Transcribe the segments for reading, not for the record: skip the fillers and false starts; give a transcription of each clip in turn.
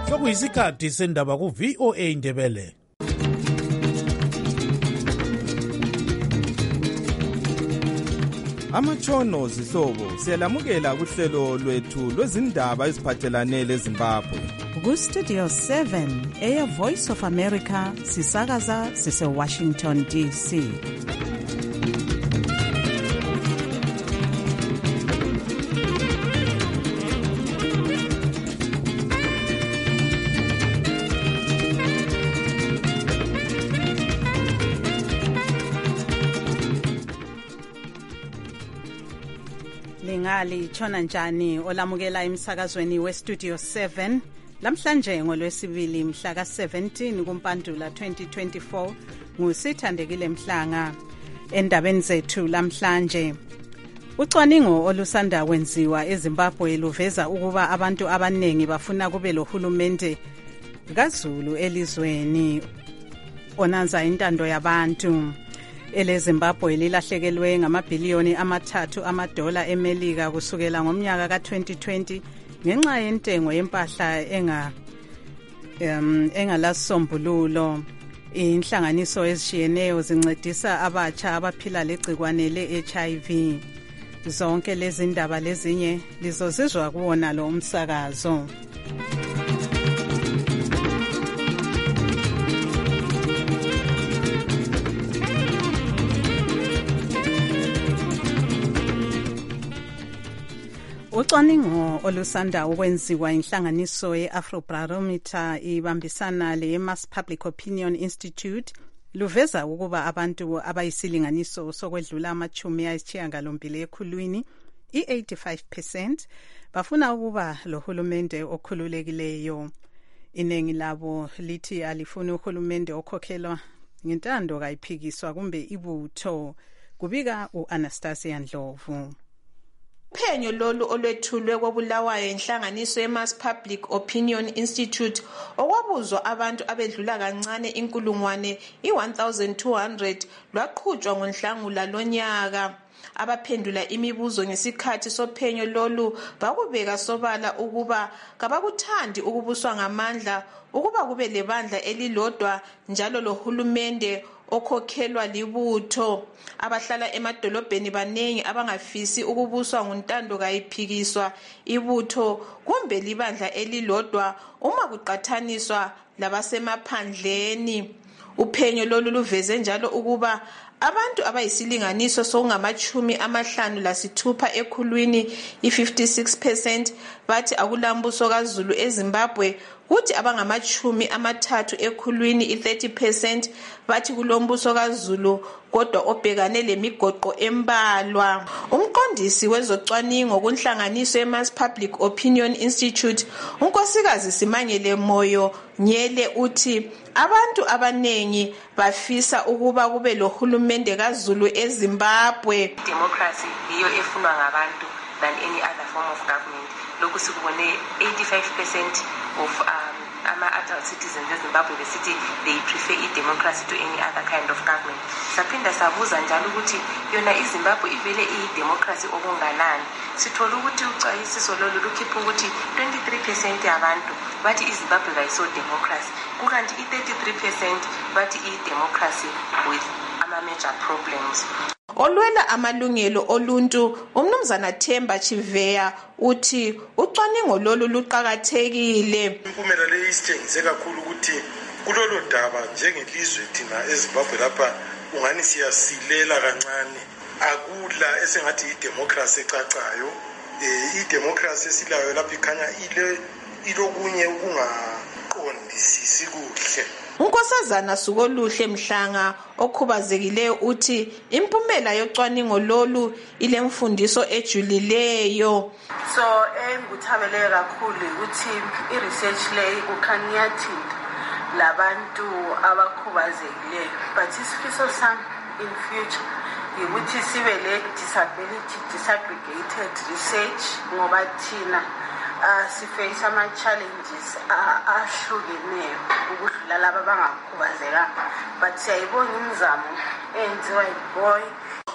Sokuyisikhathi sendaba ku VOA Indebele. Amatshono zihlobo siyalamukela kuhlelo lwethu lwezindaba eziphathelane leZimbabwe. Ku Studio 7 Air Voice of America sisakaza sise Washington DC. Lingali chona njani olamukela emsakazweni we Studio 7 lamhlanje ngolwesibili mhla ka17 kuMpandula 2024 ngusithandekile Mhlanga. Endabeni zethu lamhlanje, ucwaningo olusanda kwenziwa eZimbabwe luveza ukuba abantu abanengi bafuna kube lohulumende kaZulu elizweni onanza intando yabantu. EleZimbabwe lilahlekelwe ngamabhiliyoni $3 eMelika kusukela ngomnyaka ka2020 ngenxa yentengo yempahla engalasombululo. Inhlanganiso ezishiyeneyo zincedisa abatsha abaphila legcikwane le-HIV. Zonke lezi ndaba lezinye lizozizwa kuwona lo umsakazo. Ucwaningo olusanda ukwenziwa inhlanganiso ye-Afrobarometer ibambisana le-Mass Public Opinion Institute luveza ukuba abantu abayisilinganiso sokwedlula ama-80 ekhulwini, i-85%, bafuna ukuba lohulumende okhululekileyo. Iningi labo lithi alifuni uhulumende okhokhelwa ngentando kayiphikiswa kumbe ibutho, kubika u-Anastasia Ndlovu. Uphenyo lolu olwethulwe kobulawayo inhlanganiso ye-Mass Public Opinion Institute okwabuzwa abantu abedlula kancane 1200 lwaqhutshwa ngoNhlangula lonyaka. Abaphendula imibuzo ngesikhathi sophenyo lolu bakubeka sobala ukuba kabakuthandi ukubuswa ngamandla, ukuba kube lebandla elilodwa njalo lohulumende okhokhelwa libutho. Abahlala emadolobheni banengi abangafisi ukubuswa ngontando kayiphikiswa ibutho kumbe libandla elilodwa uma kuqathaniswa labasemaphandleni. Uphenyo lolu luveze njalo ukuba abantu abayisilinganiso sokungama-56 ekhulwini, i-56%, bathi akulambuso kaZulu eZimbabwe, kuthi abangama-30 ekhulwini, i-30%, bathi kulombuso kaZulu kodwa obhekane lemigoqo embalwa. Umqondisi wezocwaningo kunhlanganiso ye-Mass Public Opinion Institute, unkosikazi Simangele Moyo Nyele, uthi abantu abanengi bafisa ukuba kube lohulumende kaZulu eZimbabwe. Democracy yiyo efunwa ngabantu than any other form of government. Lokhu sikubone 85% of ama-adult citizens eZimbabwe besithi they prefer i-democracy to any other kind of government. Saphinda sabuza njalo ukuthi yona iZimbabwe ivele iyi-democracy okunganani. Sithola ukuthi ucwayisiso lolu lukhipha ukuthi 23% yabantu bathi iZimbabwe kayiso democracy, kukanti i-33% bathi iyi-democracy with ama-major problems. Olwela amalungelo oluntu uMnumzana Themba Chiveya uthi ucwaningo lolu luqakathekile. Impumela le isitshengise kakhulu ukuthi kulolu daba njengelizwe thina eZimbabwe lapha ungani siyasilela kancane, akula esengathi idemocracy ecacayo. Idemocracy esilayo lapha ikhanya ilokunye ukungaqondisisi kuhle. Unkosazana Sukoluhle Mhlanga okhubazekileyo uthi impumela yocwaningo lolu ilemfundiso ejulileyo. So enguthabele kakhulu ukuthi i-research le ukhanyathi labantu abakhubazekileyo, but isifiso sami in future ukuthi sibe le disability disaggregated research ngoba thina siface ama-challenges ahlukeneyo ukudlula laba abangakhubazekanga, but siyayibonga imizamo eyenziwa yiBoy.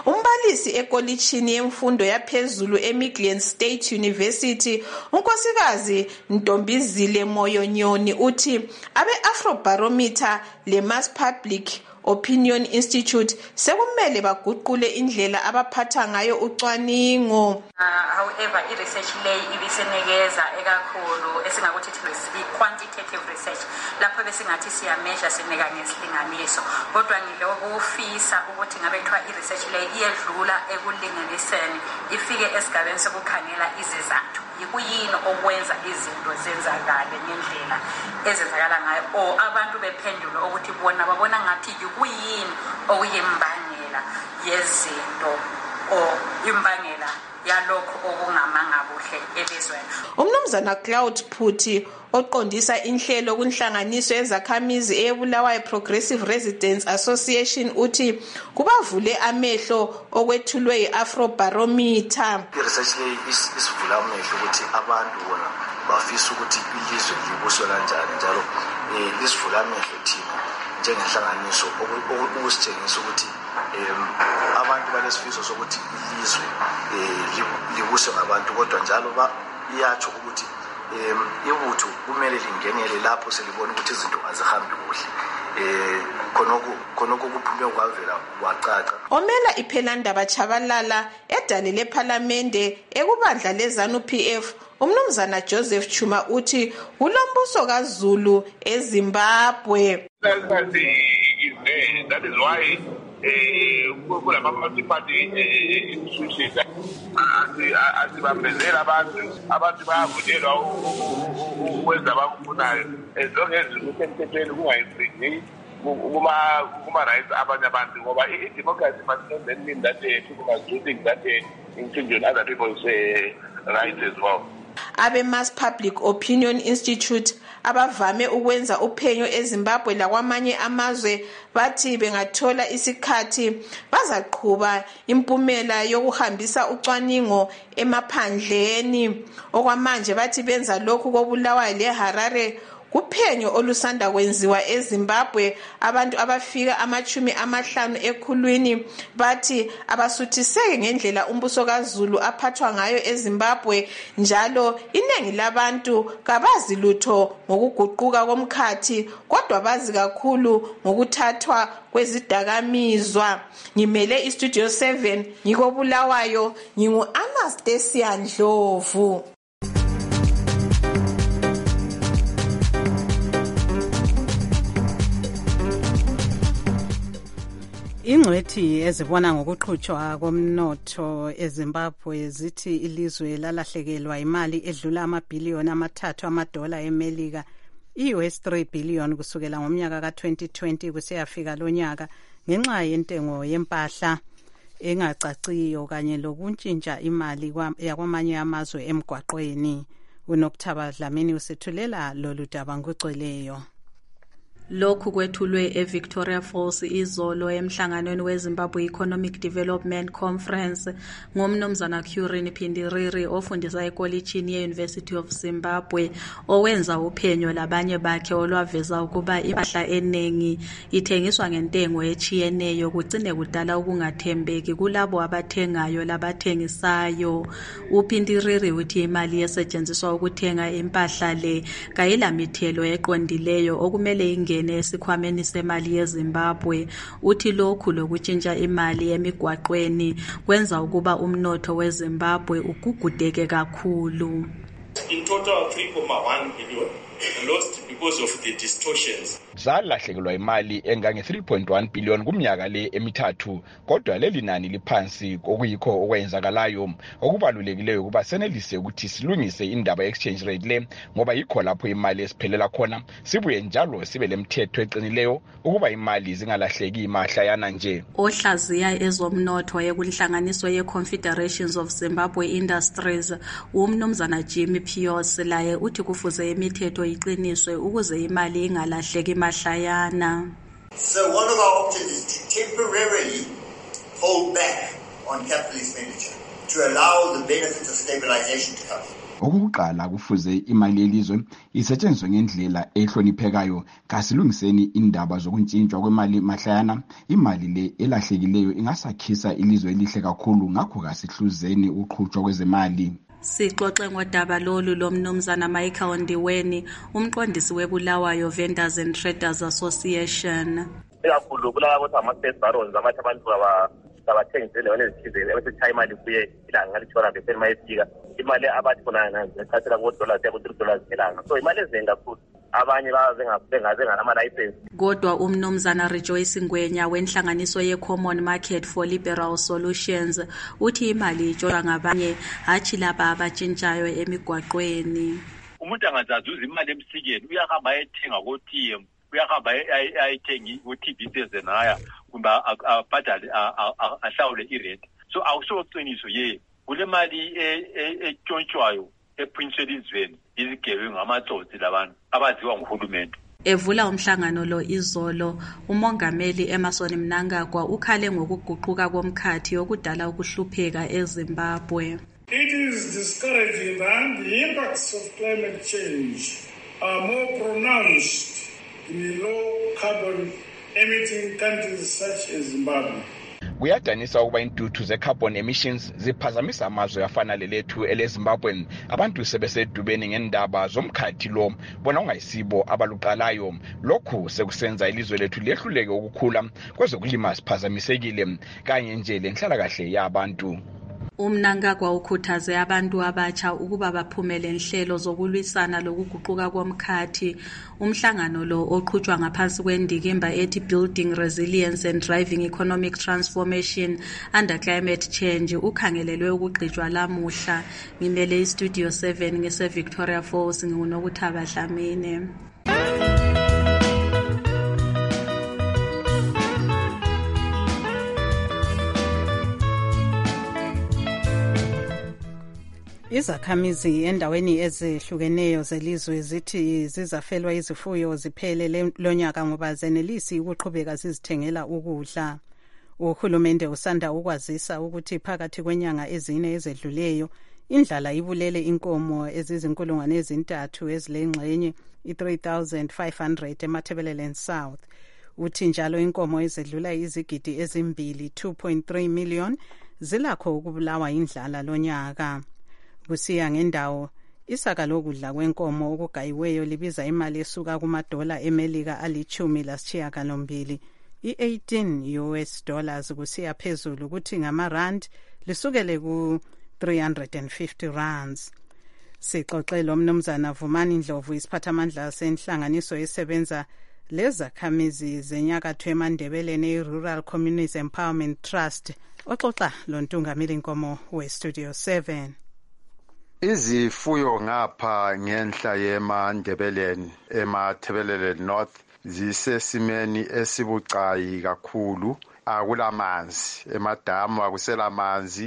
Umbalisi ekolitshini yemfundo yaphezulu eMichigan State University, unkosikazi Ntombizile Moyonyoni uthi abe-Afrobarometer le-Mass Public Opinion Institute sekumele baguqule indlela abaphatha ngayo ucwaningo. However, i-research le ibisenikeza ekakhulu esingakuthi i-quantitative research lapho besingathi siyameasure sinika ngesilinganiso, kodwa ngilokufisa ukuthi ngabe kuthiwa i-research le iyedlula ekulinganiseni ifike esigabeni sokukhangela izizathu. Yikuyini okwenza izinto zenzakale ngendlela ezenzakala ngayo, o abantu bephendula ukuthi bona babona ngathi yikuyini okuyimbangela yezinto o imbangela yalokho okungamanga kuhle elizweni. Umnumzana Cloud Phuthi oqondisa inhlelo kunhlanganiso yezakhamizi eBulawayo Progressive Residents Association uthi kubavule amehlo okwethulwe i-Afrobarometer. I-research le isivula amehlo ukuthi abantu bona bafisa ukuthi ilizwe libuswe kanjani, njalo lisivula amehlo thina njengenhlanganiso ukusitshengisa ukuthi abantu balesifiso sokuthi ilizwe libuswe ngabantu, kodwa njalo iyatsho ukuthi ibutho kumele lingenele lapho selibona ukuthi izinto azihambi kuhle. Khonoko kuphume kwavela kwacaca. Omela iPhelandaba Chabalala edale lePhalamende ekubandla leZANU-PF umnumzana Joseph Chuma uthi kulombuso kaZulu eZimbabwe. That is why kulama-multi-party institutions asibambezela abantu bayavunyelwa ukwenza abakufunayo as long as kusemthethweni kungayifringi kuma-rights abanye abantu, ngoba i-democracy must not then mean that people must do things that infringe on other people's rights as well. Abe-Mass Public Opinion Institute abavame ukwenza uphenyo eZimbabwe lakwamanye amazwe bathi bengathola isikhathi bazaqhuba impumela yokuhambisa ucwaningo emaphandleni. Okwamanje bathi benza lokhu koBulawayo leHarare kuphenyo olusanda kwenziwa eZimbabwe. Abantu abafika 50 ekhulwini bathi abasuthiseke ngendlela umbuso kaZulu aphathwa ngayo eZimbabwe, njalo iningi labantu kabazi lutho ngokuguquka komkhathi kodwa bazi kakhulu ngokuthathwa kwezidakamizwa. Ngimele iStudio 7 ngikoBulawayo, ngingu-Anastasia Ndlovu. Ingcwethi ezibona ngokuqhutshwa komnotho eZimbabwe zithi ilizwe lalahlekelwa imali edlula amabhiliyoni $3 eMelika, i-US 3 billion kusukela ngomnyaka ka-2020 kusiyafika lonyaka ngenxa yentengo yempahla engacaciyo kanye lokuntshintsha imali yakwamanye amazwe emgwaqweni. uNokthaba Dlamini usethulela lolu daba ngokugcweleyo. Lokhu kwethulwe eVictoria Falls izolo emhlanganweni weZimbabwe Economic Development Conference ngomnumzana Currin Pindiriri ofundisa ekolitshini ye-University of Zimbabwe, owenza uphenyo labanye bakhe olwaveza ukuba impahla eningi ithengiswa ngentengo echiyeneyo kugcine kudala ukungathembeki kulabo abathengayo labathengisayo. uPindiriri uthi imali esetshenziswa ukuthenga impahla le kayilamithelo eqondileyo okumele ingene esikhwameni semali yeZimbabwe. Uthi lokhu lokutshintsha imali emigwaqweni kwenza ukuba umnotho weZimbabwe ugugudeke kakhulu. In total 3.1 billion lost because of the distortions. Zalahlekelwa imali engange 3.1 billion kumnyaka le emithathu, kodwa leli nani liphansi okuyikho okwenzakalayo. Okubalulekileyo ukuba senelise ukuthi silungise indaba exchange rate le, ngoba yikho lapho imali esiphelela khona, sibuye njalo sibe lemthetho eqinileyo ukuba imali zingalahleki mahlayana nje. Ohlaziya ezomnotho yekunhlanganiso ye-Confederations of Zimbabwe Industries, umnumzana Jimmy Pios laye uthi kufuze imithetho iqiniswe ukuze imali ingalahleki mahlayana. So one of our options is to temporarily hold back on capital expenditure to allow the benefits of stabilization to come in. Okokuqala kufuze imali yelizwe isetshenziswe ngendlela ehloniphekayo. Kasilungiseni indaba zokuntshintshwa kwemali mahlayana. Imali le elahlekileyo ingasakhisa ilizwe elihle kakhulu, ngakho kasihluzeni uqhutshwa kwezemali. Sixoxe ngodaba lolu lomnumzana Michael Ndiweni, umqondisi weBulawayo Vendors and Traders Association. Ikakhulu kulabo ama-space barons abathi abantu abathengisa endaweni ezithizeni ebesethaya imali kuye ilanga ngalithola befeni mayefika imali abathi khona ngekhathela $4 yabo $3 ngelanga. So imali ezinengi kakhulu, abanye bengazenganama-license. Kodwa umnumzana Rejoice Ngwenya wenhlanganiso ye-Common Market for Liberal Solutions uthi imali itshontsha ngabanye, hatshi laba abatshintshayo emigwaqweni. Umuntu angazazuza imali emsikeni, uyahamba ayethenga ko-TM, uyahamba ayethengi ku-TV sezenaya kumbe abhadale ahlawule irent. So awusoqiniso ye kule mali etshontshwayo ephinyiswa elizweni izigebengu ngamatsotsi labantu abaziwa nguhulumende. Evula umhlangano lo izolo, umongameli Emmerson Mnangagwa ukhale ngokuguquka komkhathi okudala ukuhlupheka eZimbabwe. It is discouraging that the impacts of climate change are more pronounced in low carbon emitting countries such as Zimbabwe. Kuyadanisa ukuba intuthu ze-carbon emissions ziphazamisa amazwe afana lelethu eleZimbabwe. Abantu sebesedubeni ngendaba zomkhathi lo bona ungayisibo abaluqalayo. Lokhu sekusenza ilizwe lethu lehluleke ukukhula kwezokulima siphazamisekile kanye nje lenhlalakahle yabantu. Umnangagwa ukhuthaze abantu abatsha ukuba baphumele inhlelo zokulwisana lokuguquka komkhathi. Umhlangano lo oqhutshwa ngaphansi kwendikimba ethi Building Resilience and Driving Economic Transformation under Climate Change ukhangelelwe ukugqitshwa lamuhla. Ngimele iStudio 7 ngise-Victoria Falls, nginguNokuthaba Dlamini. Izakhamizi endaweni ezihlukeneyo zelizwe zithi zizafelwa izifuyo ziphele lonyaka ngoba zenelisi ukuqhubeka zizithengela ukudla. Uhulumende usanda ukwazisa ukuthi phakathi kwenyanga ezine ezedluleyo indlala ibulele inkomo ezizinkulungwane ezintathu ezilengxenye i-3,500 eMatabeleland South. Uthi njalo inkomo ezedlula izigidi ezimbili 2.3 million zilakho ukubulawa indlala lonyaka. Kusiya ngendawo, isaka lokudla kwenkomo okugayiweyo libiza imali esuka kumadola eMelika ali-18 i-18 US dollars kusiya phezulu kuthi ngamarand lisukele ku-350 rands. Sixoxe lo mnumzana Vumani Ndlovu, isiphathamandla senhlanganiso esebenza lezakhamizi zenyakatho eMandebeleni e-Rural Communities Empowerment Trust, oxoxa lo ntungameli nkomo we-Studio 7. Izifuyo ngapha ngenhla yeMandebeleni eMatabeleland North zisesimeni esibucayi kakhulu. Akulamanzi emadamu, akusela manzi,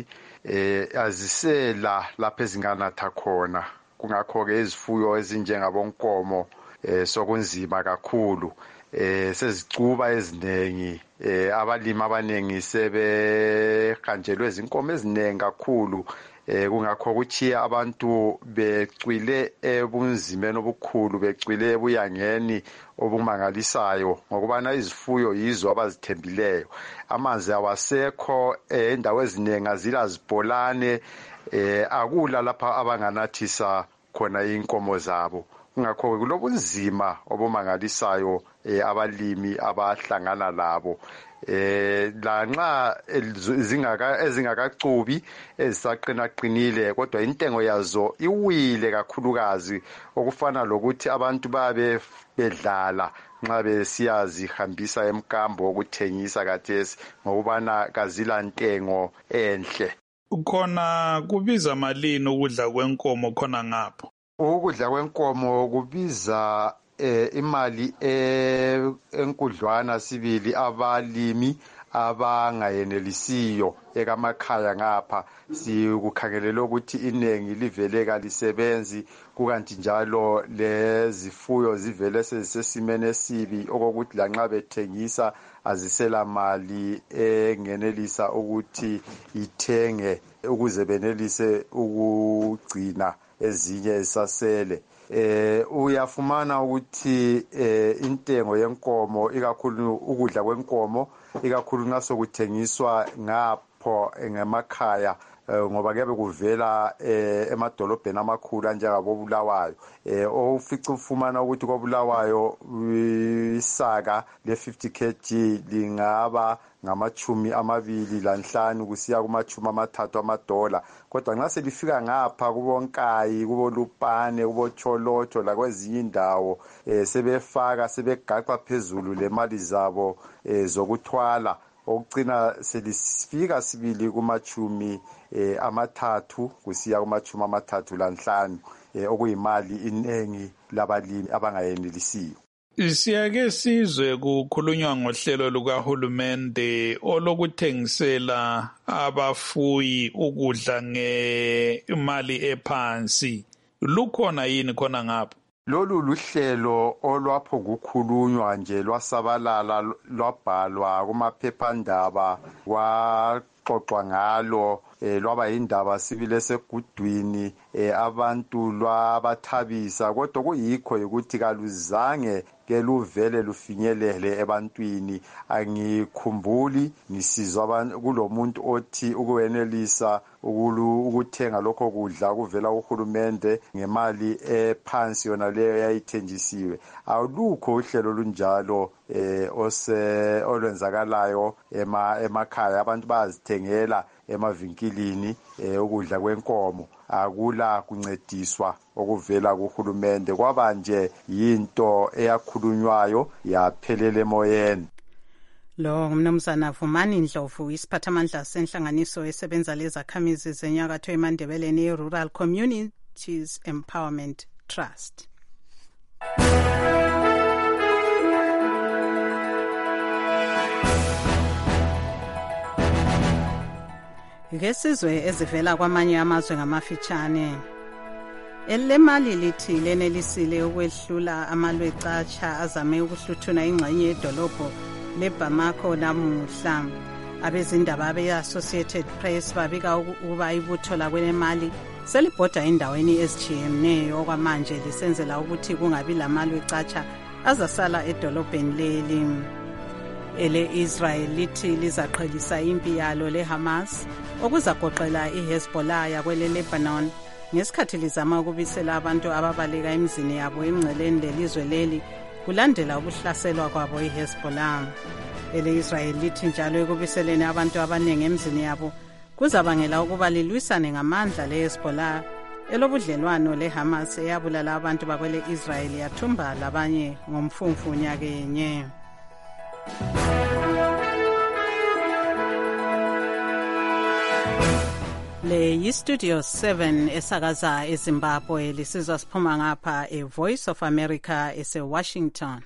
azisela lapha ezinganatha khona. Kungakho-ke izifuyo ezinjengabonkomo sokunzima kakhulu, sezicuba eziningi. Abalimi abaningi sebehanjelwe izinkomo eziningi kakhulu. Kungakho kuchiya abantu becwile ebunzimeni obukhulu, becwile ebuyangeni obumangalisayo ngokubana izifuyo yizo abazithembileyo. Amanzi awasekho, indawo eziningi azila zibholane, akula lapha abanganathisa khona inkomo zabo. Kungakho kulobunzima obumangalisayo abalimi abahlangana labo. Lanxa ezingakacubi ezisaqinaqinile kodwa intengo yazo iwile kakhulukazi, okufana lokuthi abantu babe bedlala nxa besiyazihambisa emkambo wokuthengisa kathesi ngokubana kazila ntengo enhle. Khona kubiza malini ukudla kwenkomo khona ngapho? Ukudla kwenkomo kubiza imali enkudlwana sibili abalimi abangayenelisiyo ekamakhaya ngapha. Sikukhangelele ukuthi inengi livele kalisebenzi, kukanti njalo lezifuyo zivele sezisesimene esibi okokuthi lanxa bethengisa azisela mali engenelisa ukuthi ithenge ukuze benelise ukugcina ezinye esasele. Uyafumana ukuthi intengo yenkomo ikakhulu ukudla kwenkomo ikakhulu nxa sokuthengiswa ngapho ngemakhaya ngoba kuyabe kuvela emadolobheni amakhulu anjengabo Bulawayo. Ofica ufumana ukuthi koBulawayo isaka le50 kg lingaba ngama-25 kusiya kuma-30 kodwa nxa selifika ngapha kubonkayi kubolupane kubocholotsho lakwezinye indawo sebefaka sebegaqa phezulu lemali zabo zokuthwala okucina selifika sibili kuma-30 kusiya kuma-35 okuyimali inengi labalimi abangayenelisiyo. Siyake sizwe kukhulunywa ngohlelo lukahulumende olokuthengisela abafuyi ukudla ngemali ephansi. Lukhona yini khona ngapho? Lolu luhlelo olwapho kukhulunywa nje lwasabalala lwabhalwa kumaphephandaba kwaxoxwa ngalo lwaba indaba sibile segudwini abantu lwabathabisa kodwa kuyikho ukuthi kaluzange ke luvele lufinyelele ebantwini. Angikhumbuli ngisizwa kulomuntu othi ukwenelisa ukuthenga lokho kudla kuvela kuhulumende ngemali ephansi yona leyo yayithenjisiwe. Awulukho uhlelo lunjalo olwenzakalayo emakhaya. Abantu bayazithengela emavinkilini ukudla kwenkomo. Akula kuncediswa okuvela kuhulumende. Kwaba nje yinto eyakhulunywayo yaphelela emoyeni. Lo ngumnumzana Vumani Ndlovu, isiphathamandla senhlanganiso esebenza lezakhamizi zenyakatho eMandebeleni ye-Rural Communities Empowerment Trust. Ngesizwe ezivela kwamanye amazwe ngamafitshane. Elemali lithi lenelisile ukwehlula amalwecatsha azame ukuhluthuna ingxenye yedolobho leBamako namuhla. Abezindaba be-Associated Press babika ukuba ibutho lakwelemali selibhoda endaweni ezitshiyeneyo okwamanje lisenzela ukuthi kungabi lamalwecatsha azasala edolobheni leli. Ele-Israel lithi lizaqhelisa impi yalo leHamas okuzagoqela iHezbollah yakwele-Lebanon ngesikhathi lizama ukubisela abantu ababaleka emizini yabo emngceleni lelizwe leli kulandela ukuhlaselwa kwabo iHezbollah. Ele-Israel lithi njalo ekubiseleni abantu abaningi emizini yabo kuzabangela ukuba lilwisane ngamandla leHezbollah elobudlelwano leHamas eyabulala abantu bakwele-Israel yathumba labanye ngomfumfu nyakenye. Le yi-Studio 7 esakaza eZimbabwe lisizwa siphuma ngapha eVoice of America ese-Washington.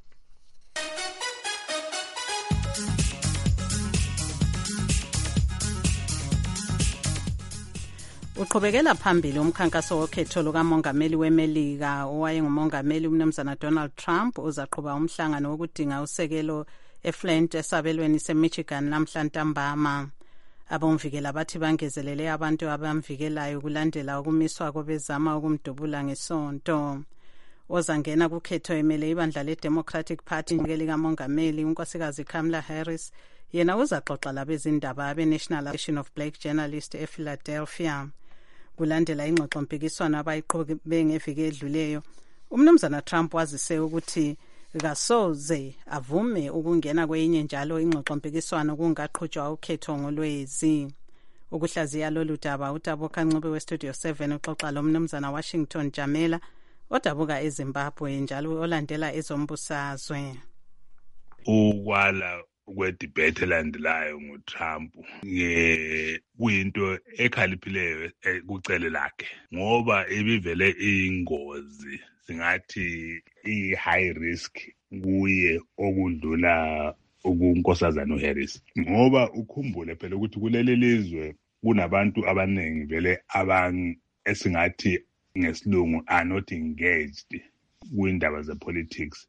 Uqhubekela phambili umkhankaso wokhetho lukamongameli weMelika owayengumongameli umnumzana Donald Trump uzaqhuba umhlangano wokudinga usekelo eFlint esabelweni seMichigan namhla ntambama. Abomvikela bathi bangezelele abantu abamvikelayo kulandela ukumiswa kobezama ukumdubula ngesonto. Ozangena kukhetho emele ibandla le-Democratic Party likamongameli unkosikazi Kamala Harris yena uzaxoxa labezindaba abe-National Association of Black Journalists ePhiladelphia. Kulandela ingxoxompikiswano abayiqhube ngeviki edluleyo, umnumzana Trump wazise ukuthi kasoze avume ukungena kwenye njalo ingxoxompikiswano kungaqhutshwa ukhetho ngolwezi. Ukuhlaziya lolu daba uTaboka Ncube weStudio 7 uxoxa lomnumzana Washington Jamela odabuka eZimbabwe njalo olandela ezombusazwe. Ukwala kwedebate elandelayo nguTrump kuyinto ekhaliphileyo kucele lakhe ngoba ibivele ingozi singathi i-high risk kuye okudlula ukunkosazana uHarris ngoba ukhumbule phela ukuthi kuleli lizwe kunabantu abaningi vele esingathi ngesilungu are not engaged kwindaba zepolitics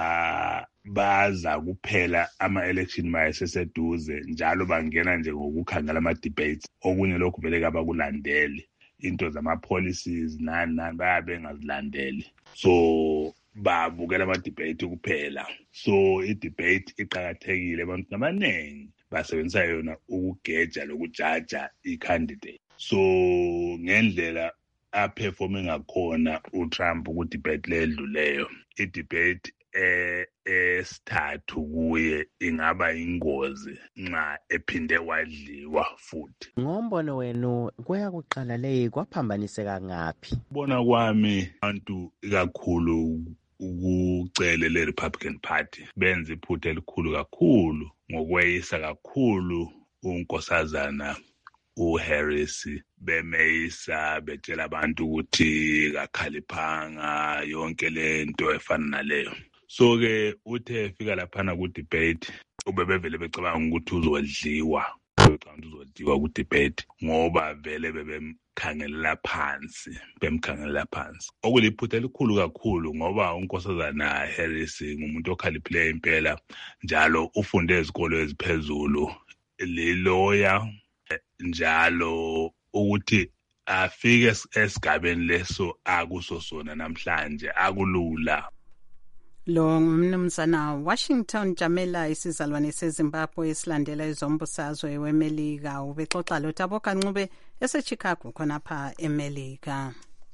baza kuphela ama-election mayeseseduze njalo bangena nje ngokukhangela ama-debates. Okunye lokhu vele kabakulandeli into zama-policies nani bayabe bengazilandeli, so babukela ama-debate kuphela. So i-debate iqakathekile, abantu abaningi basebenzisa yona ukugeja lokujaja i-candidate. So ngendlela aperforme ngakhona uTrump ku-debate ledluleyo, i-debate esithathu kuye ingaba ingozi nxa ephinde wadliwa futhi. Ngombono wenu kuya kuqala leyi kwaphambaniseka ngaphi? Bona kwami abantu ikakhulu ukucele le-Republican Party benza iphutha elikhulu kakhulu ngokweyisa kakhulu unkosazana uHarris, bemeyisa betshela abantu ukuthi kakhaliphanga yonke lento efana naleyo. So ke uthe fika laphana ku-debate ubebevele becabanga ukuthi uzodliwa ku-debate ngoba vele bemkhangelela phansi. Okuliphutha elikhulu kakhulu ngoba unkosazana Harris ngumuntu okhaliphileyo impela, njalo ufunde ezikolo eziphezulu, liloya, njalo ukuthi afike esigabeni leso akuso sona namhlanje akulula. Lo ngumnumzana Washington Jamela, isizalwane seZimbabwe esilandela izombusazwe weMelika, ubexoxa lo Thabo Kancube eseChicago khonapha eMelika.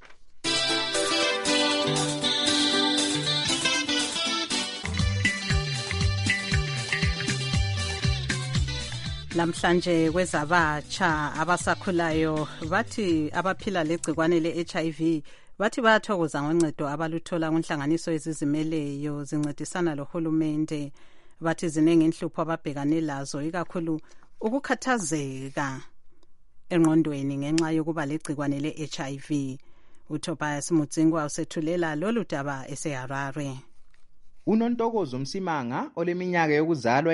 Lamhlanje kwezabatsha abasakhulayo bathi abaphila legcikwane le-HIV bathi bayathokoza ngoncedo abaluthola kunhlanganiso ezizimeleyo zincedisana lohulumende. Bathi ziningi inhlupho ababhekane lazo, ikakhulu ukukhathazeka engqondweni ngenxa yokuba legcikwane le-HIV. uTobias Mudzingwa usethulela lolu daba eseHarare. UNontokozo Msimanga oleminyaka yokuzalwa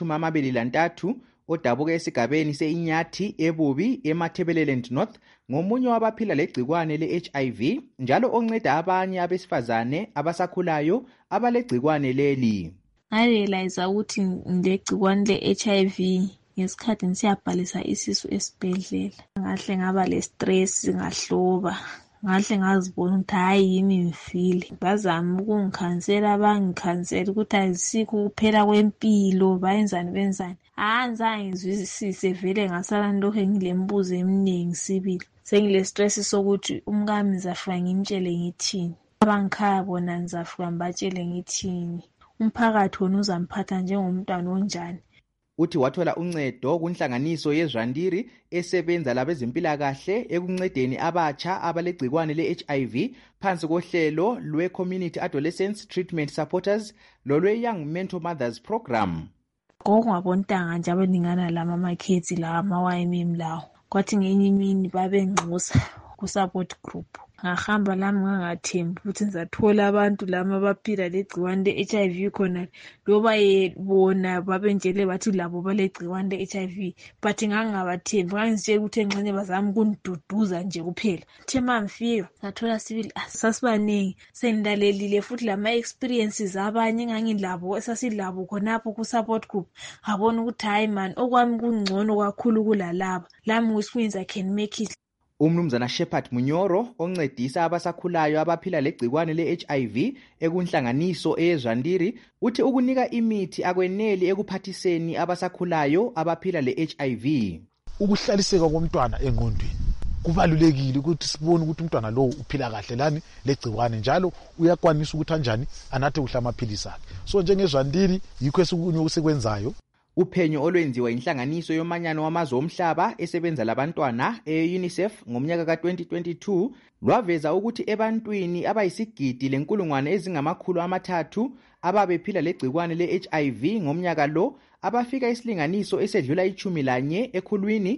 engama-23 odabuka esigabeni se-Inyathi ebubi eMatabeleland North ngomunye wabaphila legcikwane le-HIV njalo onceda abanye abesifazane abasakhulayo abalegcikwane leli. Ngarealize ukuthi ngilegcikwane le-HIV ngesikhathi ngisiyabhalisa isisu esibhedlela. Ngahle ngaba le-stress, ngahloba, ngahle ngazibona ukuthi hayi yimi ngifile. Bazama ukungikhansela, bangikhansela ukuthi ayisikho ukuphela kwempilo, benzani. Anzange ngizwisise, vele ngasala ndokhe ngilembuzo eminingi sibili. Sengile-stress sokuthi umkami ngizafika ngimtshele ngithini, abangikhaya bona ngizafika ngibatshele ngithini, umphakathi wona uzamphatha njengomntwana onjani. Uthi wathola uncedo kunhlanganiso yeZwandiri esebenza labezempilakahle ekuncedeni abatsha abalegcikwane le-HIV phansi kohlelo lwe-Community Adolescents Treatment Supporters lolwe-Young Mentor Mothers Program. Ngokungabontanga nje abaningana lama ama-kids lawa ama-YMM lawo. Kwathi ngenye imini babengxusa ku-support group. Ngahamba lami ngangathembi ukuthi ngizathola abantu lama abaphila legciwane le-HIV khona, loba bona babenjele bathi labo balegciwane le-HIV, but ngangabathembi. Ngangizitshela ukuthi engxenye bazama ukungiduduza nje kuphela. Uthe mangifika ngathola sibili sasibaningi, sengilalelile futhi lama-experiences abanye engangilabo esasilabo khonapho ku-support group. Ngabona ukuthi hayi man, okwami kungcono kakhulu kulalaba. Lami which means I can make it. Umnumzana Shepherd Munyoro oncedisa abasakhulayo abaphila legcikwane le-HIV ekunhlanganiso eyeZwandiri uthi ukunika imithi akweneli ekuphathiseni abasakhulayo abaphila le-HIV. Ukuhlaliseka komntwana engqondweni kubalulekile ukuthi sibone ukuthi umntwana lo uphila kahle lani legcikwane, njalo uyakwanisa ukuthi kanjani anathe kuhle amaphilisi akhe. So njengeZwandiri yikho esikunye okusekwenzayo. Uphenyo olwenziwa inhlanganiso yomanyano wamazwe omhlaba esebenza labantwana e-UNICEF ngomnyaka ka-2022 lwaveza ukuthi ebantwini abayisigidi lenkulungwane ezingama-300 ababephila legcikwane le-HIV ngomnyaka lo, abafika isilinganiso esedlula 11 ekhulwini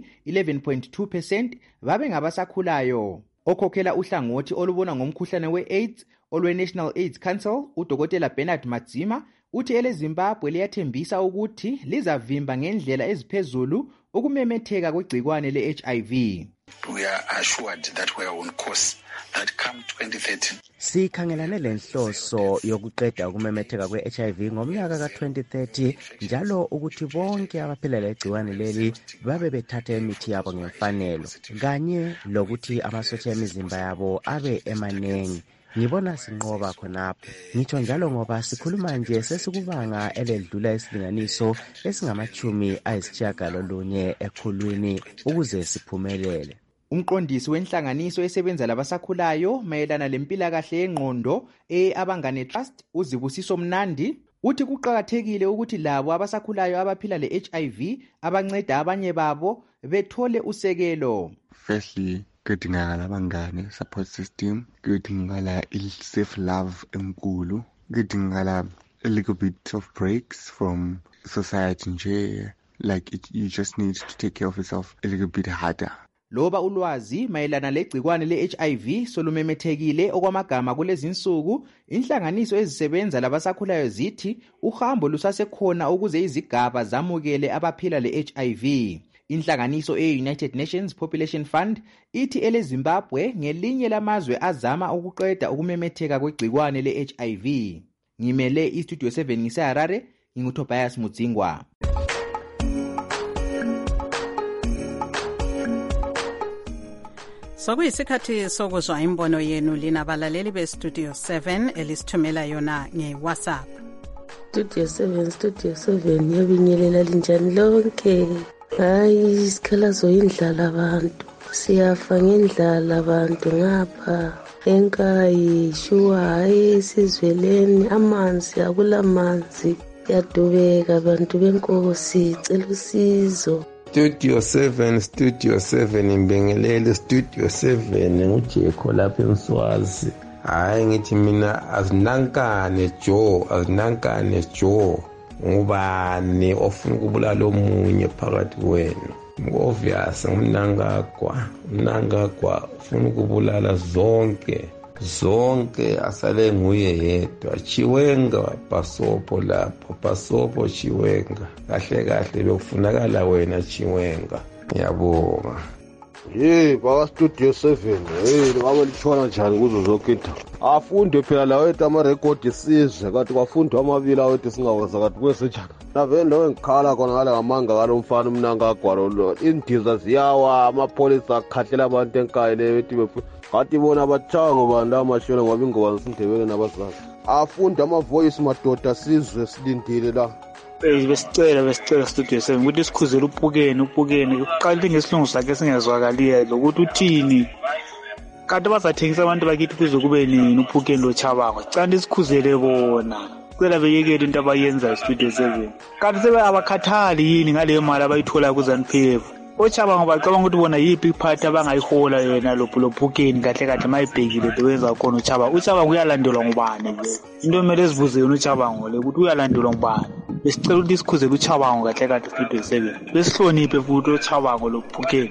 11.2% babengabasakhulayo. Okhokhela uhlangothi olubona ngomkhuhlane we-AIDS olwe-National AIDS Council, uDokotela Bernard Madzima, uthi eleZimbabwe liyathembisa ukuthi lizavimba ngendlela eziphezulu ukumemetheka kwegcikwane le-HIV. We are assured that we are on course that come 2030. Sikhangelane lenhloso yokuqeda ukumemetheka kwe-HIV ngomnyaka ka-2030 njalo ukuthi bonke abaphila legciwane leli babe bethatha imithi yabo ngemfanelo kanye lokuthi amasotsha emizimba yabo abe emanengi. Ngibona sinqoba khonapho. Ngitsho njalo ngoba sikhuluma nje sesikubanga eledlula isilinganiso esingama-90 ekhulwini ukuze siphumelele. Umqondisi wenhlanganiso esebenza labasakhulayo mayelana lempilakahle yengqondo abangane trust uZibusiso Mnandi uthi kuqakathekile ukuthi labo abasakhulayo abaphila le-HIV abanceda abanye babo bethole usekelo. Firstly, kudingakala abangane support system, kudingakala self love enkulu, kudingakala a little bit of breaks from society nje, like you just need to take care of yourself a little bit harder. Loba ulwazi mayelana legcikwane le-HIV solumemethekile okwamagama kulezi insuku, inhlanganiso ezisebenza labasakhulayo zithi uhambo lusasekhona ukuze izigaba zamukele abaphila le-HIV. Inhlanganiso United Nations Population Fund ithi eleZimbabwe ngelinye lamazwe azama ukuqeda ukumemetheka kwegcikwane le-HIV. Ngimele iStudio 7 ngiseHarare, nginguTobias Mudzingwa. Sokuyisikhathi sokuzwa imbono yenu linabalaleli beStudio 7 elisithumela yona ngeWhatsApp. Studio 7 yabinyelela linjani lonke. Hayi isikhalazo indlala abantu. Siyafa ngendlala abantu ngapha. Enkayi shuwa hayi sizweleni amanzi akulamanzi. Yadubeka abantu benkosi cela usizo. Studio 7 imbingelele Studio 7 ngujekho lapha eMswazi. Hayi ngithi mina azinankane Joe ngubani ofuna ukubulala omunye phakathi kwenu. Obvious umnangagwa ufuna ukubulala zonke asale nguye yedwa. Chiwenga Pasopo lapho, Pasopo Chiwenga kahle bekufunakala wena Chiwenga. Ngiyabonga. Baka Studio 7 ngabe litshona njani kuzo zonke into. Afunde phela lawo ethi amarekhodi sizwe kanti kwafundwa amabili awethu singawaza kanti kwesenjani. Navele lo ngikhala khona ngale ngamanga kalomfana umnangagwa lo. Indiza ziyawa amapholisa akhahlela abantu enkayi le ethi ngathi bona abathango bantu amashona ngoba ingoma zisindebele nabazazi. Afunde amavoice madoda sizwe silindile la. Besicela Studio 7 ukuthi sikhuzele upukeni uqala ngesilungu sakhe singezwakaliye lokuthi uthini kanti bazathengisa abantu bakithi kuze kube nini upukeni loChabango canti sikhuzele bona cela beyekele into abayenza Studio 7 kanti sebe abakhathali yini ngale mali abayithola kuZANU-PF. oChabango bacabanga ukuthi bona yipi iphathi abangayihola yena lophukeni kahle mayibhekile bewenza khona uChabango uyalandelwa ngubani le into emele esibuze yona uChabango le ukuthi uyalandelwa ngubani. Besicela ukuthi sikhuzele uChabango kahle Studio 7 besihloniphe futhi uChabango lophukeni.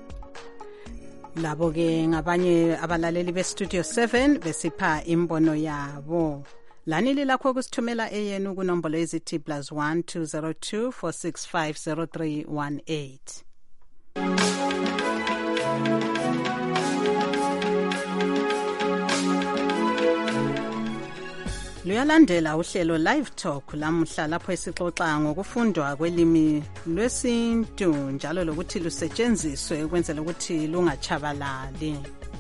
Labo ke ngabanye abalaleli beStudio 7 besipha imbono yabo. Lanili lakho kusithumela eyenu kunombolo ezithi +1 202 465 0318. Luyalandela uhlelo Live Talk lamuhla lapho esixoxa ngokufundwa kwelimi lwesintu njalo lokuthi lusetshenziswe ukwenzela ukuthi lungachabalali.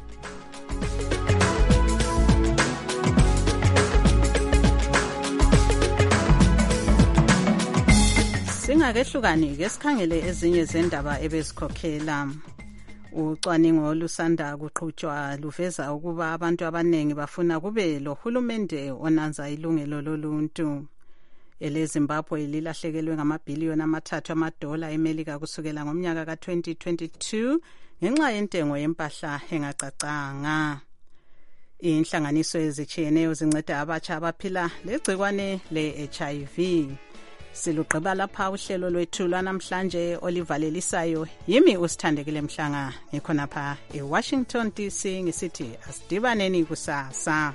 Singakehlukani ke sikhangele ezinye zendaba ebezikhokhela. Ucwaningo olusanda kuqhutshwa luveza ukuba abantu abanengi bafuna kube lohulumende onanza ilungelo loluntu. EleZimbabwe lilahlekelwe ngamabhiliyoni $3 eMelika kusukela ngomnyaka ka-2022 ngenxa yentengo yempahla engacacanga. Inhlanganiso ezitshiyeneyo zinceda abatsha abaphila legcikwane le-HIV. Silugqiba lapha uhlelo lwethu lwanamhlanje olivalelisayo yimi uSithandekile Mhlanga ngikhonapha eWashington DC ngisithi asidibaneni kusasa.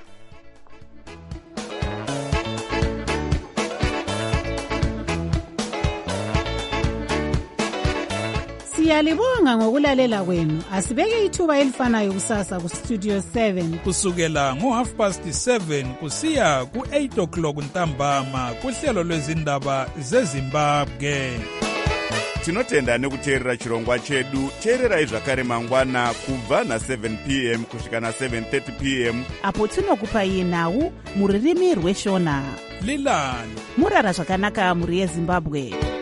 Siyalibonga ngokulalela kwenu. Asibeke ithuba elifanayo kusasa ku Studio 7 kusukela ngo7:30 kusiya ku8 o'clock ntambama kuhlelo lwezindaba zeZimbabwe. Tinotenda nekuteerera chirongwa chedu. Teererai zvakare mangwana kubva na7 p.m. kusvika na7:30 p.m. apo tinokupai nhau muririmi rweshona. Lilani murara zvakanaka muri yeZimbabwe.